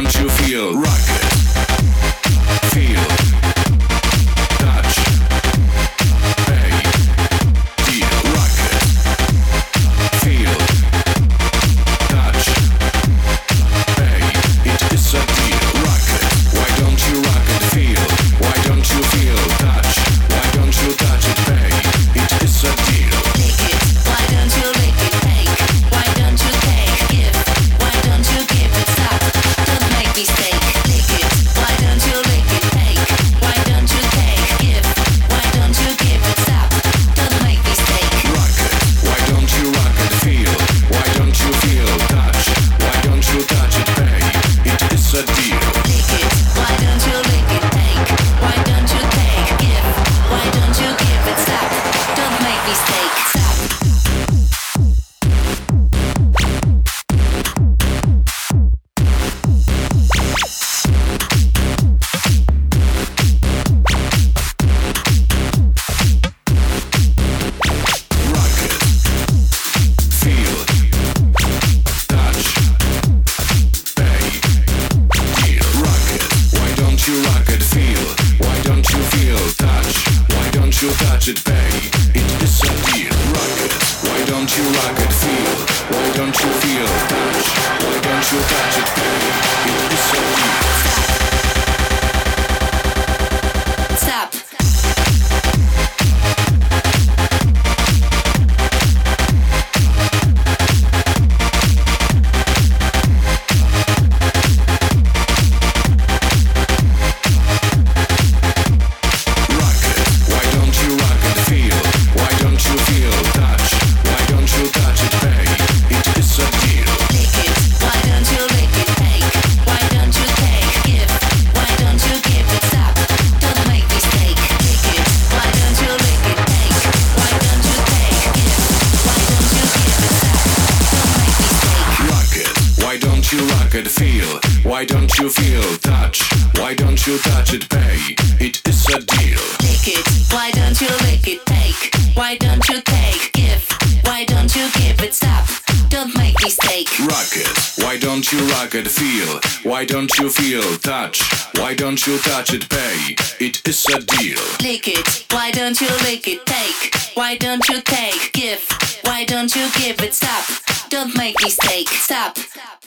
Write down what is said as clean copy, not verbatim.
don't you feel rocket? Feel, touch, pay, deal, rocket. Feel, touch, pay, it is a deal, rocket. Why don't you rocket? Feel, why don't you feel, touch, why don't you touch it, pay, it is a deal. Lick it, why don't you lick it, take, why don't you take, give, why don't you give it, stop, don't make mistake. Lick it, why don't you lick it, take, why don't you take, give, why don't you give it, stop, don't make mistake. Rocket, why don't you rocket? Feel, why don't you feel, touch, why don't you touch it, pay, it is a deal. Lick it, why don't you lick it, take, why don't you take, give, why don't you give it, stop, don't make mistake, stop. Rocket, feel, touch, pay, deal. Rocket, why don't you rocket? Feel, why don't you feel, touch, why don't you touch it, pay, it is a deal. Rocket, why don't you rocket? Feel, why don't you feel, touch, why don't you touch it, pay, it is a deal. Stop. Rocket, why don't you rocket? Feel, why don't you feel, touch, why don't you touch it, pay, it is a deal. Lick it, why don't you lick it, take, why don't you take, give, why don't you give it, stop, don't make mistake. Lick it, why don't you lick it, take, why don't you take, give, why don't you give it, stop, don't make mistake. Rocket, why don't you rocket? Feel, why don't you feel, touch, why don't you touch it, pay, it is a deal. Lick it, why don't you lick it, take, why don't you take, give, why don't you give it, stop, don't make mistake. Rocket, why don't you rocket? Feel, why don't you feel, touch, why don't you touch it, pay, it is a deal. Lick it, why don't you lick it, take, why don't you take, give, why don't you give it, stop, don't make mistake, stop.